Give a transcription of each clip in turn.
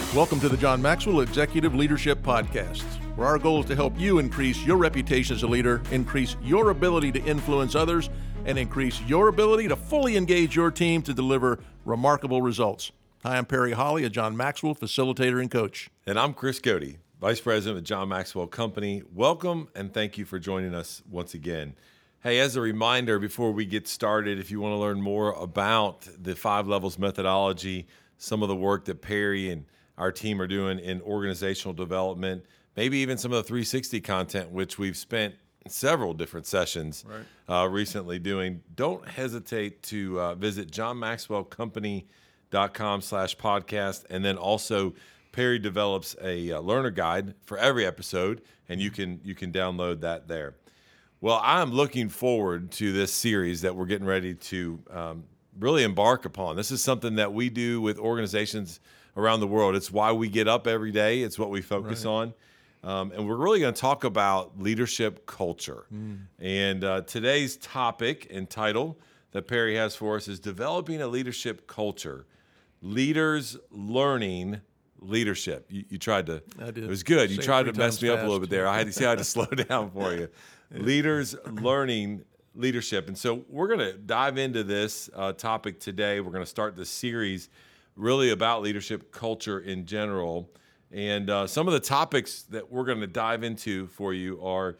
Welcome to the John Maxwell Executive Leadership Podcast, where our goal is to help you increase your reputation as a leader, increase your ability to influence others, and increase your ability to fully engage your team to deliver remarkable results. Hi, I'm Perry Holly, a John Maxwell facilitator and coach. And I'm Chris Cody, Vice President of John Maxwell Company. Welcome and thank you for joining us once again. Hey, as a reminder, before we get started, if you want to learn more about the 5 levels methodology, some of the work that Perry and our team are doing in organizational development, maybe even some of the 360 content, which we've spent several different sessions recently doing, don't hesitate to visit johnmaxwellcompany.com/podcast. And then also Perry develops a learner guide for every episode, and you can download that there. Well, I'm looking forward to this series that we're getting ready to really embark upon. This is something that we do with organizations around the world. It's why we get up every day. It's what we focus on. And we're really going to talk about leadership culture. And today's topic and title that Perry has for us is Developing a Leadership Culture. Leaders Learning Leadership. You tried to, I did. It was good. You tried to mess me up a little fast. bit there. I had to slow down for you. Leaders Learning Leadership. And so we're going to dive into this topic today. We're going to start this series really about leadership culture in general. And some of the topics that we're going to dive into for you are,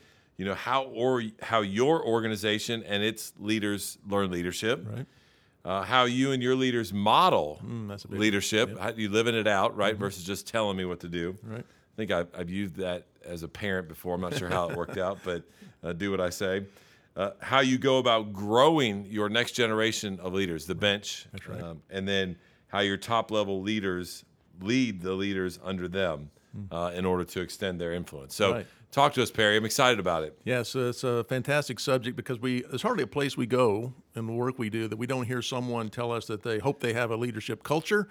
how your organization and its leaders learn leadership, how you and your leaders model leadership, how you living it out, versus just telling me what to do. I think I've used that as a parent before. I'm not sure how it worked out, but do what I say. How you go about growing your next generation of leaders, the bench, and then how your top-level leaders lead the leaders under them in order to extend their influence. So talk to us, Perry. I'm excited about it. Yes, it's a fantastic subject because there's hardly a place we go in the work we do that we don't hear someone tell us that they hope they have a leadership culture.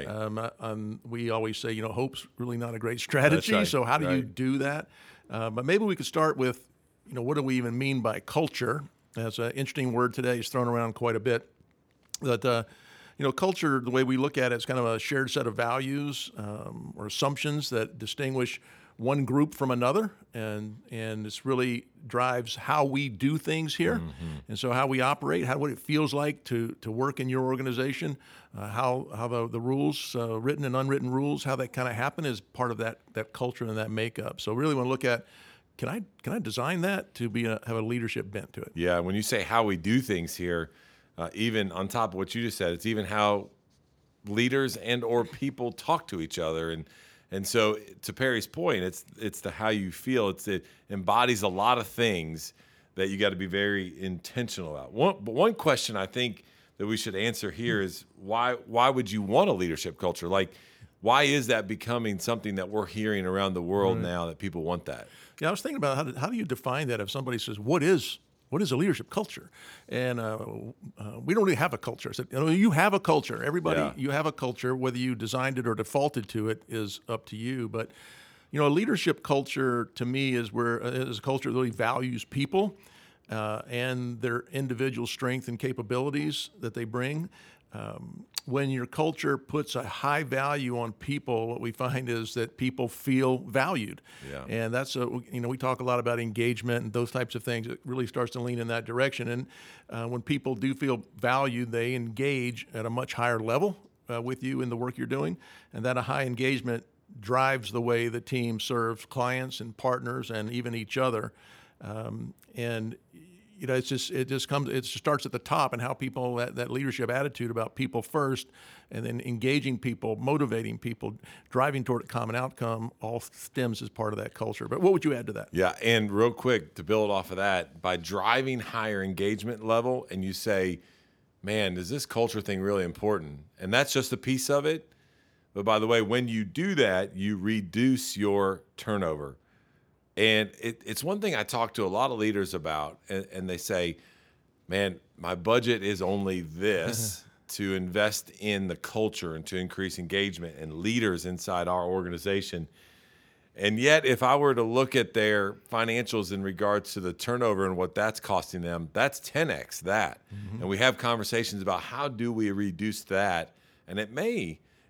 We always say, hope's really not a great strategy. So how do you do that? But maybe we could start with, what do we even mean by culture? That's an interesting word today. It's thrown around quite a bit. That culture, the way we look at it, is kind of a shared set of values or assumptions that distinguish one group from another, and this really drives how we do things here, and so how we operate, what it feels like to work in your organization, how the rules, written and unwritten rules, how that kind of happen is part of that culture and that makeup. So really want to look at, can I design that to have a leadership bent to it? Yeah, when you say how we do things here, even on top of what you just said, it's even how leaders and or people talk to each other. And so to Perry's point, it's the how you feel. It embodies a lot of things that you got to be very intentional about. One question I think that we should answer here is why would you want a leadership culture? Like, why is that becoming something that we're hearing around the world now that people want that? Yeah, I was thinking about how do you define that if somebody says, what is a leadership culture? And we don't really have a culture. I said, you have a culture. Everybody, you have a culture. Whether you designed it or defaulted to it is up to you. But, a leadership culture to me is a culture that really values people and their individual strength and capabilities that they bring. When your culture puts a high value on people, what we find is that people feel valued. And that's, we talk a lot about engagement and those types of things. It really starts to lean in that direction. And when people do feel valued, they engage at a much higher level with you in the work you're doing. And that a high engagement drives the way the team serves clients and partners and even each other. It starts at the top, and how people, that leadership attitude about people first, and then engaging people, motivating people, driving toward a common outcome, all stems as part of that culture. But what would you add to that? Yeah, and real quick, to build off of that, by driving higher engagement level, and you say, man, is this culture thing really important? And that's just a piece of it. But by the way, when you do that, you reduce your turnover. And it's one thing I talk to a lot of leaders about, and they say, man, my budget is only this to invest in the culture and to increase engagement and leaders inside our organization. And yet, if I were to look at their financials in regards to the turnover and what that's costing them, that's 10x that. And we have conversations about how do we reduce that. And it may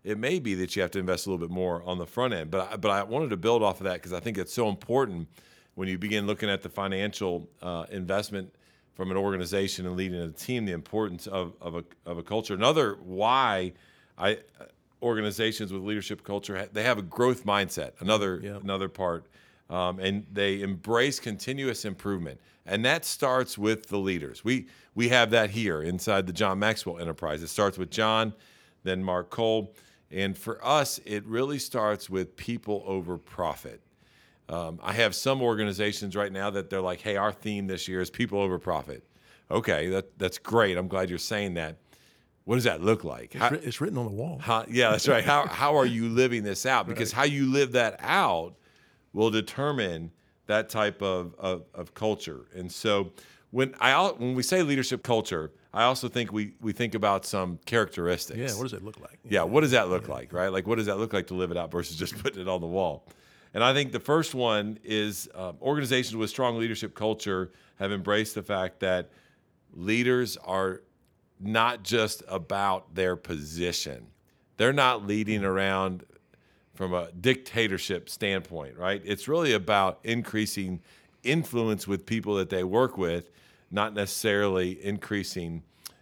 it may be that you have to invest a little bit more on the front end. But I wanted to build off of that because I think it's so important when you begin looking at the financial investment from an organization and leading a team, the importance of a culture. Another why organizations with leadership culture, they have a growth mindset, another part. And they embrace continuous improvement. And that starts with the leaders. We have that here inside the John Maxwell enterprise. It starts with John, then Mark Cole. And for us, it really starts with people over profit. I have some organizations right now that they're like, hey, our theme this year is people over profit. Okay, that's great. I'm glad you're saying that. What does that look like? It's written on the wall. Yeah, that's right. How are you living this out? Because how you live that out will determine that type of culture. And so when we say leadership culture, I also think we think about some characteristics. Yeah, what does it look like? Yeah, what does that look like, right? Like, what does that look like to live it out versus just putting it on the wall? And I think the first one is organizations with strong leadership culture have embraced the fact that leaders are not just about their position. They're not leading around from a dictatorship standpoint, right? It's really about increasing influence with people that they work with, not necessarily increasing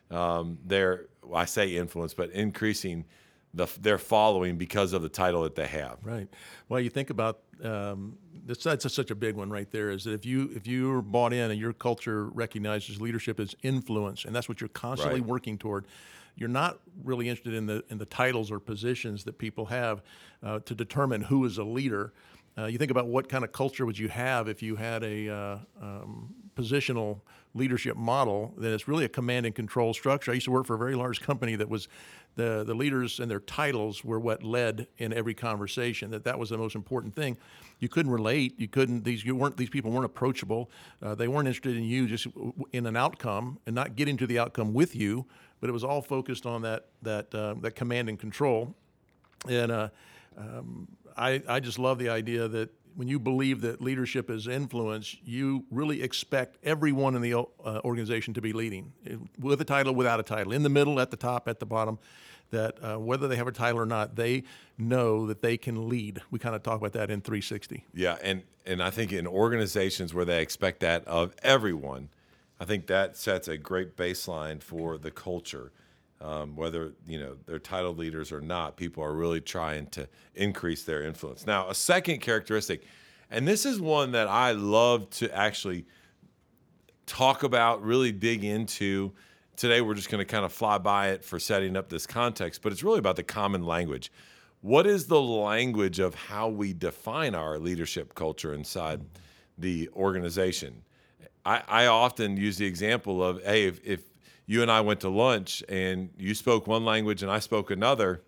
I say influence, but increasing their following because of the title that they have. Right. Well, you think about that's such a big one right there. Is that if you're bought in and your culture recognizes leadership as influence, and that's what you're constantly working toward, you're not really interested in the titles or positions that people have to determine who is a leader. You think about what kind of culture would you have if you had a positional leadership model. Then it's really a command and control structure. I used to work for a very large company that was the leaders and their titles were what led in every conversation. That was the most important thing. You couldn't relate. These people weren't approachable. They weren't interested in you, just in an outcome and not getting to the outcome with you. But it was all focused on that command and control. And I just love the idea that when you believe that leadership is influence, you really expect everyone in the organization to be leading, with a title, without a title, in the middle, at the top, at the bottom, that whether they have a title or not, they know that they can lead. We kind of talk about that in 360. Yeah, and I think in organizations where they expect that of everyone, I think that sets a great baseline for the culture. Whether they're titled leaders or not, people are really trying to increase their influence. Now, a second characteristic, and this is one that I love to actually talk about, really dig into. Today, we're just going to kind of fly by it for setting up this context, but it's really about the common language. What is the language of how we define our leadership culture inside the organization? I often use the example of, hey, if you and I went to lunch and you spoke one language and I spoke another,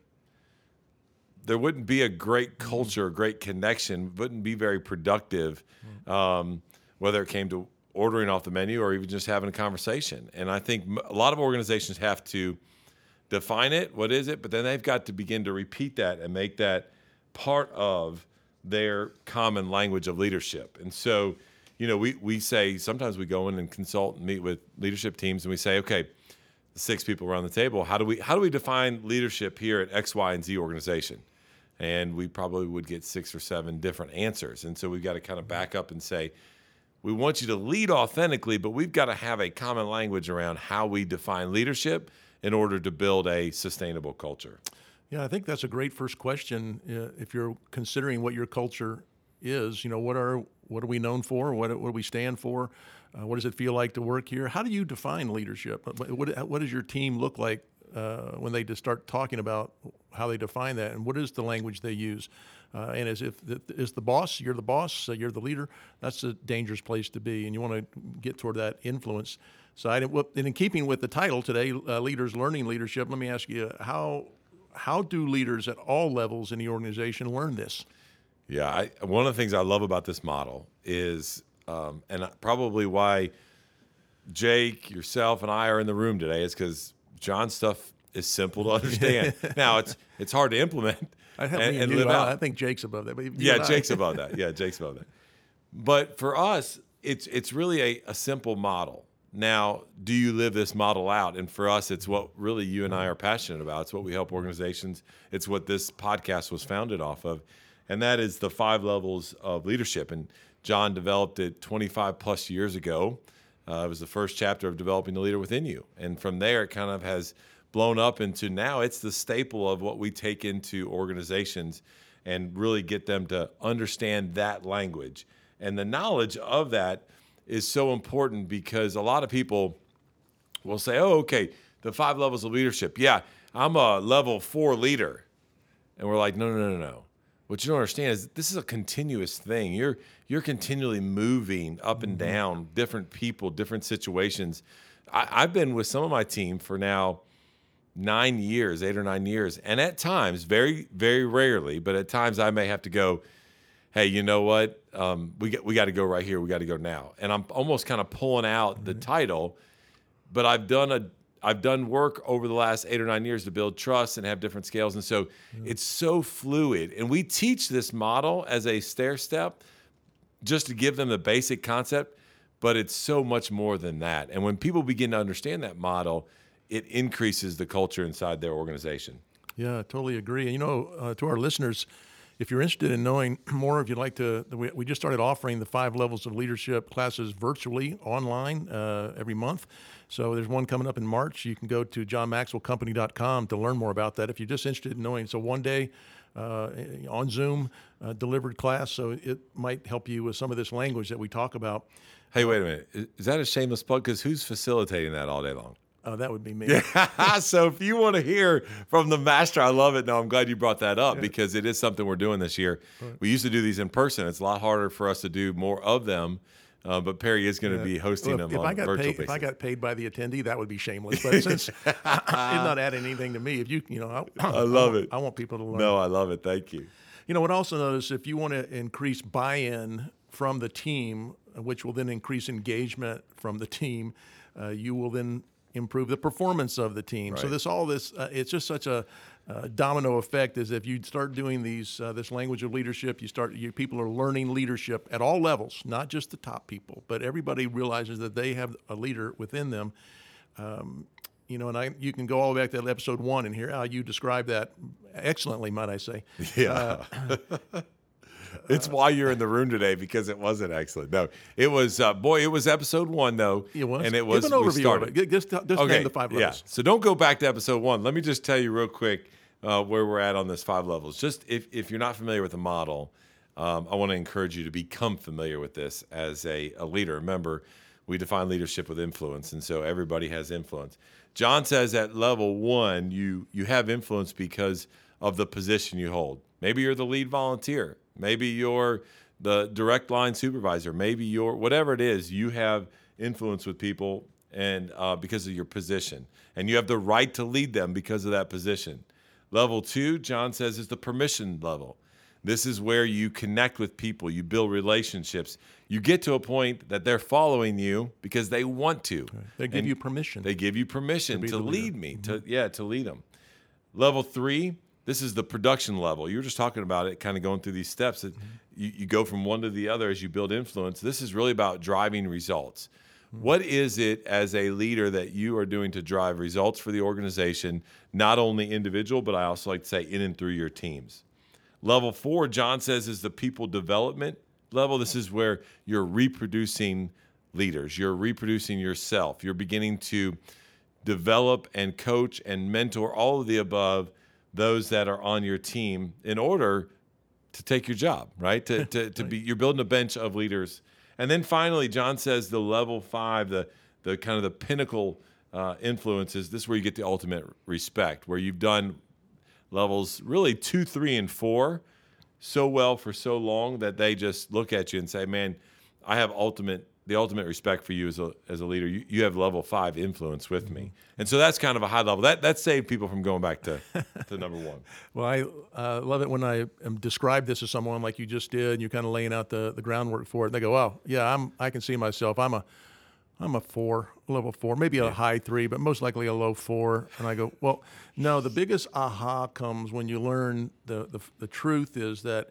there wouldn't be a great culture, a great connection, wouldn't be very productive, whether it came to ordering off the menu or even just having a conversation. And I think a lot of organizations have to define it, what is it, but then they've got to begin to repeat that and make that part of their common language of leadership. And so, we say, sometimes we go in and consult and meet with leadership teams and we say, okay, 6 people around the table, how do we define leadership here at X, Y, and Z organization? And we probably would get 6 or 7 different answers. And so we've got to kind of back up and say, we want you to lead authentically, but we've got to have a common language around how we define leadership in order to build a sustainable culture. Yeah, I think that's a great first question. If you're considering what your culture is, what are we known for? What do we stand for? What does it feel like to work here? How do you define leadership? What does your team look like when they just start talking about how they define that? And what is the language they use? And is the boss, you're the leader, that's a dangerous place to be. And you want to get toward that influence side. And in keeping with the title today, Leaders Learning Leadership, let me ask you, how do leaders at all levels in the organization learn this? Yeah, one of the things I love about this model is, and probably why Jake, yourself, and I are in the room today is because John's stuff is simple to understand. Now, it's hard to implement and live out. I think Jake's above that. But Jake's above that. Yeah, Jake's above that. But for us, it's really a simple model. Now, do you live this model out? And for us, it's what really you and I are passionate about. It's what we help organizations. It's what this podcast was founded off of. And that is the 5 levels of leadership. And John developed it 25 plus years ago. It was the first chapter of developing the leader within you. And from there, it kind of has blown up into now it's the staple of what we take into organizations and really get them to understand that language. And the knowledge of that is so important because a lot of people will say, oh, okay, the 5 levels of leadership. Yeah, I'm a level 4 leader. And we're like, no. What you don't understand is this is a continuous thing. You're continually moving up and down, different people, different situations. I've been with some of my team for now 9 years, 8 or 9 years. And at times, very, very rarely, but at times I may have to go, hey, you know what? We got to go right here. We got to go now. And I'm almost kind of pulling out the title, but I've done work over the last 8 or 9 years to build trust and have different scales. And so it's so fluid. And we teach this model as a stair step just to give them the basic concept, but it's so much more than that. And when people begin to understand that model, it increases the culture inside their organization. Yeah, I totally agree. And, to our listeners, if you're interested in knowing more, if you'd like to, we just started offering the 5 levels of leadership classes virtually online every month. So there's one coming up in March. You can go to johnmaxwellcompany.com to learn more about that. If you're just interested in knowing, it's a one-day on Zoom delivered class, so it might help you with some of this language that we talk about. Hey, wait a minute. Is that a shameless plug? Because who's facilitating that all day long? That would be me. Yeah. So if you want to hear from the master, I love it. No, I'm glad you brought that up because it is something we're doing this year. Right. We used to do these in person. It's a lot harder for us to do more of them. But Perry is going to be hosting them on a virtual basis. If I got paid by the attendee, that would be shameless. But since it's not adding anything to me, I love it. I want people to learn. No, I love it. Thank you. What also notice, if you want to increase buy-in from the team, which will then increase engagement from the team, you will then improve the performance of the team. Right. So it's just such a domino effect. As if you start doing this language of leadership, people are learning leadership at all levels, not just the top people, but everybody realizes that they have a leader within them. And you can go all the way back to episode 1 and hear how you describe that excellently, might I say. Yeah. It's why you're in the room today, because it wasn't excellent. No, it was, it was episode 1, though. It was. And it was, give an overview of it. Just name the 5 levels. Yeah. So don't go back to episode 1. Let me just tell you real quick where we're at on this 5 levels. Just if you're not familiar with the model, I want to encourage you to become familiar with this as a leader. Remember, we define leadership with influence, and so everybody has influence. John says at level 1, you have influence because of the position you hold. Maybe you're the lead volunteer. Maybe you're the direct line supervisor. Maybe you're whatever it is, you have influence with people and because of your position. And you have the right to lead them because of that position. Level 2, John says, is the permission level. This is where you connect with people. You build relationships. You get to a point that they're following you because they want to. Right. They give you permission. They give you permission to lead me, mm-hmm. to lead them. Level 3, this is the production level. You were just talking about it, kind of going through these steps that you go from one to the other as you build influence. This is really about driving results. What is it as a leader that you are doing to drive results for the organization, not only individual, but I also like to say in and through your teams? Level 4, John says, is the people development level. This is where you're reproducing leaders. You're reproducing yourself. You're beginning to develop and coach and mentor all of the above those that are on your team in order to take your job, right? To be, you're building a bench of leaders. And then finally, John says the level 5, the kind of the pinnacle influences, this is where you get the ultimate respect, where you've done levels really 2, 3, and 4 so well for so long that they just look at you and say, man, I have the ultimate respect for you as a leader. You have level 5 influence with me. And so that's kind of a high level. That saved people from going back to number 1. Well, I love it when I describe this to someone like you just did, and you're kind of laying out the groundwork for it. And they go, "Wow, yeah, I can see myself. I'm a 4, level 4, maybe a high 3, but most likely a low 4." And I go, "Well, no. The biggest aha comes when you learn the truth is that."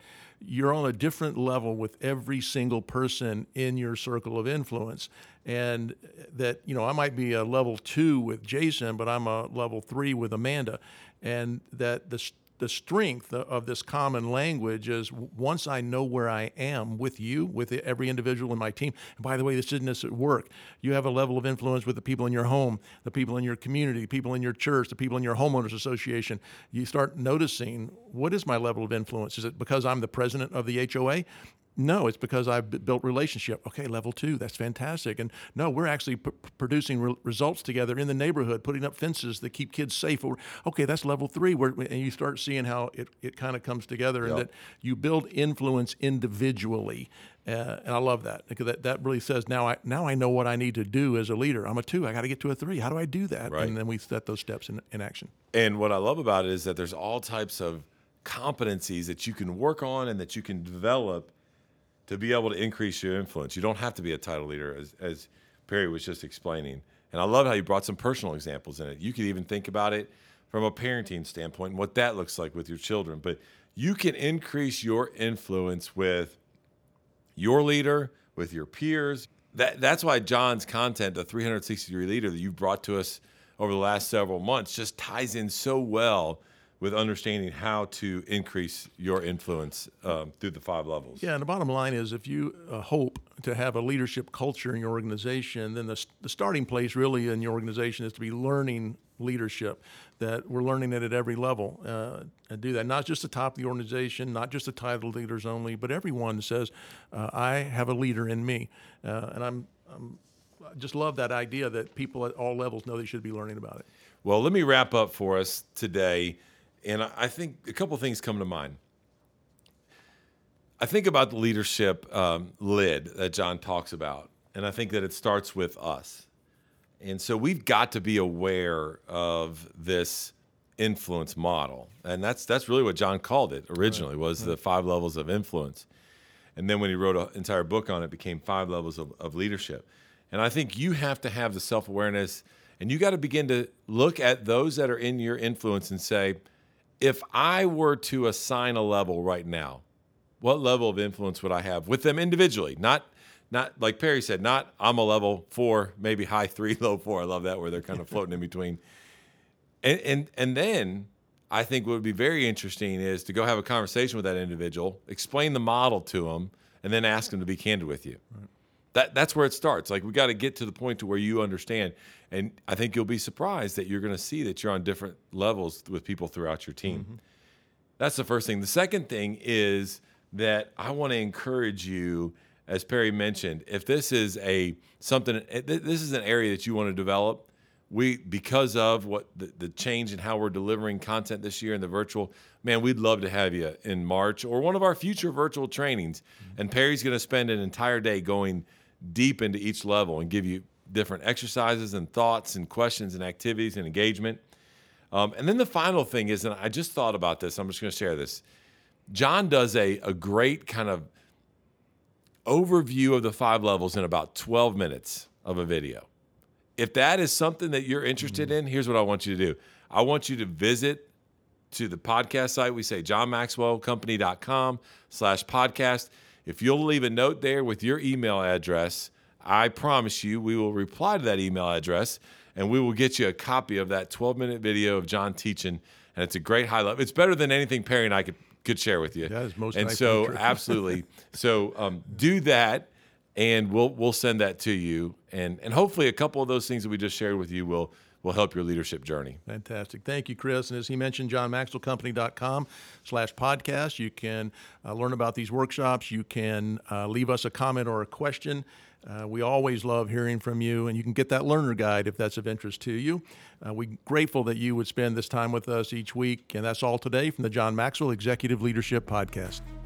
you're on a different level with every single person in your circle of influence. And that, I might be a level 2 with Jason, but I'm a level 3 with Amanda. And that the strength of this common language is once I know where I am with you, with every individual in my team. And by the way, this isn't just at work. You have a level of influence with the people in your home, the people in your community, people in your church, the people in your homeowners association. You start noticing, what is my level of influence? Is it because I'm the president of the HOA? No, it's because I've built relationship. Okay, level 2, that's fantastic. And no, we're actually producing results together in the neighborhood, putting up fences that keep kids safe. Okay, that's level 3. And you start seeing how it kind of comes together, and that you build influence individually. And I love that, because that really says, now I know what I need to do as a leader. I'm a 2. I got to get to a 3. How do I do that? Right. And then we set those steps in action. And what I love about it is that there's all types of competencies that you can work on and that you can develop to be able to increase your influence. You don't have to be a title leader, as Perry was just explaining. And I love how you brought some personal examples in it. You could even think about it from a parenting standpoint and what that looks like with your children. But you can increase your influence with your leader, with your peers. That's why John's content, the 360-degree leader that you've brought to us over the last several months, just ties in so well with understanding how to increase your influence through the 5 levels. Yeah, and the bottom line is, if you hope to have a leadership culture in your organization, then the starting place really in your organization is to be learning leadership, that we're learning it at every level, and do that. Not just the top of the organization, not just the title leaders only, but everyone says, I have a leader in me. And I just love that idea that people at all levels know they should be learning about it. Well, let me wrap up for us today. And I think a couple things come to mind. I think about the leadership lid that John talks about, and I think that it starts with us. And so we've got to be aware of this influence model. And that's really what John called it originally, was the 5 levels of influence. And then when he wrote an entire book on it, it became 5 levels of leadership. And I think you have to have the self-awareness, and you got to begin to look at those that are in your influence and say, if I were to assign a level right now, what level of influence would I have with them individually? Not like Perry said, not I'm a level 4, maybe high 3, low 4. I love that, where they're kind of floating in between. And then I think what would be very interesting is to go have a conversation with that individual, explain the model to them, and then ask them to be candid with you. Right. That's where it starts. Like, we got to get to the point to where you understand. And I think you'll be surprised that you're going to see that you're on different levels with people throughout your team. Mm-hmm. That's the first thing. The second thing is that I want to encourage you, as Perry mentioned, if this is this is an area that you want to develop, because of what the change in how we're delivering content this year in the virtual, man, we'd love to have you in March or one of our future virtual trainings. Mm-hmm. And Perry's going to spend an entire day going deep into each level and give you different exercises and thoughts and questions and activities and engagement. And then the final thing is, and I just thought about this, I'm just going to share this. John does a great kind of overview of the 5 levels in about 12 minutes of a video. If that is something that you're interested in, here's what I want you to do. I want you to visit to the podcast site. We say johnmaxwellcompany.com/podcast. If you'll leave a note there with your email address, I promise you we will reply to that email address, and we will get you a copy of that 12-minute video of John teaching. And it's a great highlight. It's better than anything Perry and I could share with you. That is most and so true. Absolutely. So do that, and we'll send that to you. And hopefully a couple of those things that we just shared with you will help your leadership journey. Fantastic. Thank you, Chris. And as he mentioned, johnmaxwellcompany.com/podcast. You can learn about these workshops. You can leave us a comment or a question. We always love hearing from you, and you can get that learner guide if that's of interest to you. We're grateful that you would spend this time with us each week. And that's all today from the John Maxwell Executive Leadership Podcast.